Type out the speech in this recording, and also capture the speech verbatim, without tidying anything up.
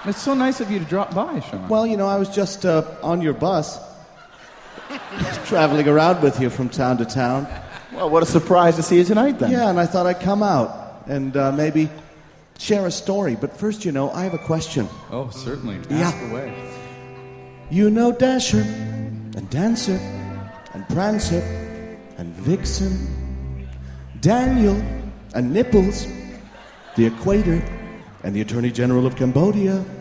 It's so nice of you to drop by, Sean. Well, you know, I was just uh, on your bus, traveling around with you from town to town. Well, what a surprise to see you tonight, then. Yeah, and I thought I'd come out and uh, maybe share a story. But first, you know, I have a question. Oh, certainly. Ask Yeah. away. You know Dasher and Dancer and Prancer and Vixen, Daniel and Nipples, the Equator and the Attorney General of Cambodia.